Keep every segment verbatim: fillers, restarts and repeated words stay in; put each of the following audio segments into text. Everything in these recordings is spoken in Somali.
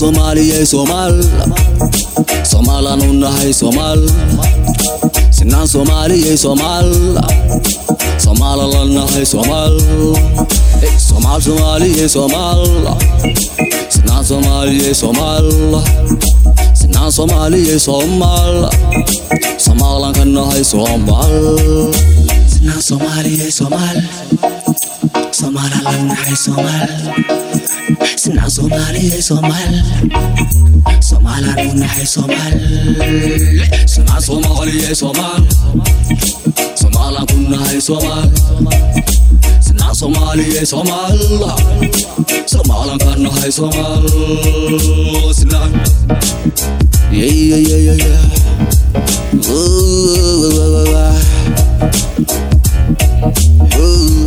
Somali Somal Somalanu nahay Somal Sinan Somali Somal Somalala nahay Somal Somal Somali Somal Sinan Somali Somal Sinan Somali Somal Somalan kan nahay Somal Sinan Somali Somal Somalala nahay Somal Sinan Somali Somal Somalanu nahay Somal Sinan Somali Somal Somalan kan nahay Somal Sinan Somali Somal Somalan kan nahay Somal Sinan Yeah yeah yeah yeah yeah Ooh, ooh, ooh, ooh, ooh.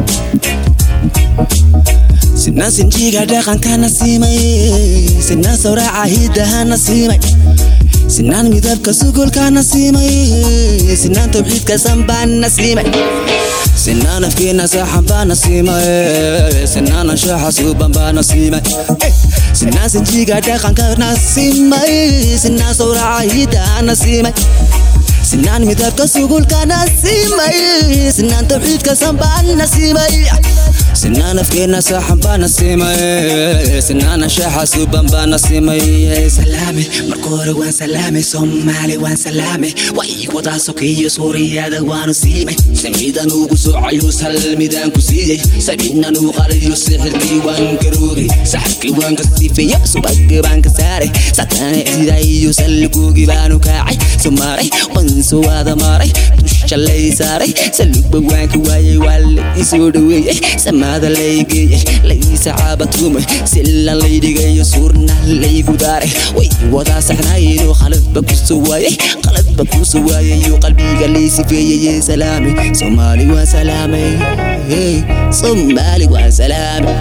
Sinan sinjiga dhaqanka nasiimay Sinan sawraca hidaha nasiimay Sinan midabka sugulka nasiimay Sinan tawxiidka sanbaan nasiimay Sinan afkeena saxan baan nasiimay Sinan anshaxa suuban baan nasiimay Sinan sinjiga dhaqanka nasiimay Sinan sawraca hidaha nasiimay Sinan midabka sugulka nasiimay Sinan tawxiidka sanbaan nasiimay Sinan afkeena saxan baan nasiimay Sinan anshaxa suuban baan nasiimay Salaame marka hore waan salaamay Soomaali waan salaamay way wada sokiyo Suuriyada waan siimay samiidan ugu soocayo salmidan ku siiyay sabiinan u qariyo sixirkii waan garoogay saxkii waan ka siifay subagga baan ka saaray satana idayo salgugi baan u kaacay Soomaali waan soo wada maray tushalay saaray salugba waan ka waayay wal isoo dhaweeyay samada leeyay laysa caabatumay silla leeydigayo suurna leeygu daaray way wada saxnaayo qalbba ku soo waayay qalbba ku soo waayay qalbiga leysifeeyay salaami Somali wa salaami hey Somali wa salaami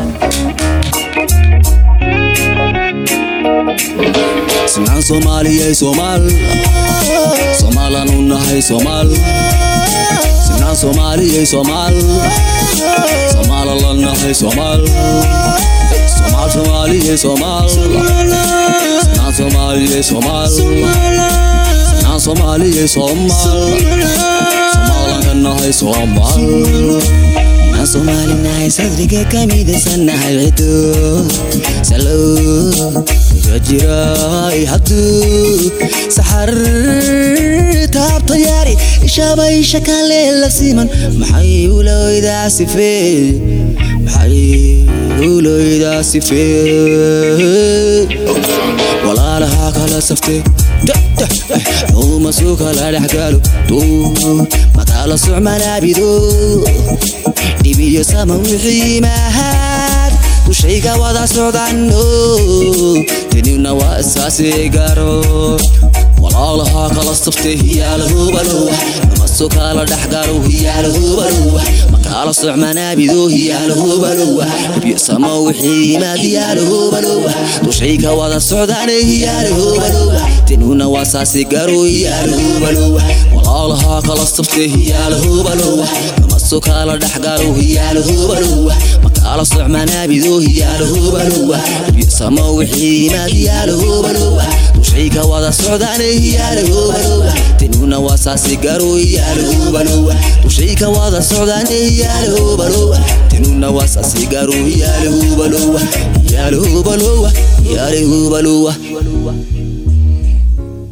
Sinan Somali Somal Somalanu nahay Somal Sinan Somali Somal Somalala nahay Somal Somal Somali Somal Sinan Somali Somal Sinan Somali Somal Somalan kan nahay Somal Sinan Somali nahay sadriga kamida sanahay cido Salo Jiray hadu sahar taab tayari shabay shakale la siman maxay ulooyda sifee maxay ulooyda sifee walaalaha kala saftay huma suuqa la dhaxgalo tu matala su'mana bidu dibiyo sama wixii mahad وشيكا وضع سودانو تنيونا واساسي قارو والله خلاص صفتي هي له بلوح نمسوك على دحقارو هي له بلوح مكالا صعمنا بيدو هي له بلوح بيسما وحي ما هي له بلوح وشيكا وضع سوداني هي له بلوح تنيونا واساسي قارو هي له بلوح والله خلاص صفتي هي له بلوح نمسوك على دحقارو هي له بلوح على صعمنا بيدو هي له بلوة بيسما وحي ما هي له بلوة وشيكا وضع سعوداني هي له بلوة تنونا واساسي قارو هي له بلوة وشيكا وضع سعوداني هي له بلوة تنونا واساسي قارو هي له بلوة هي له بلوة هي له بلوة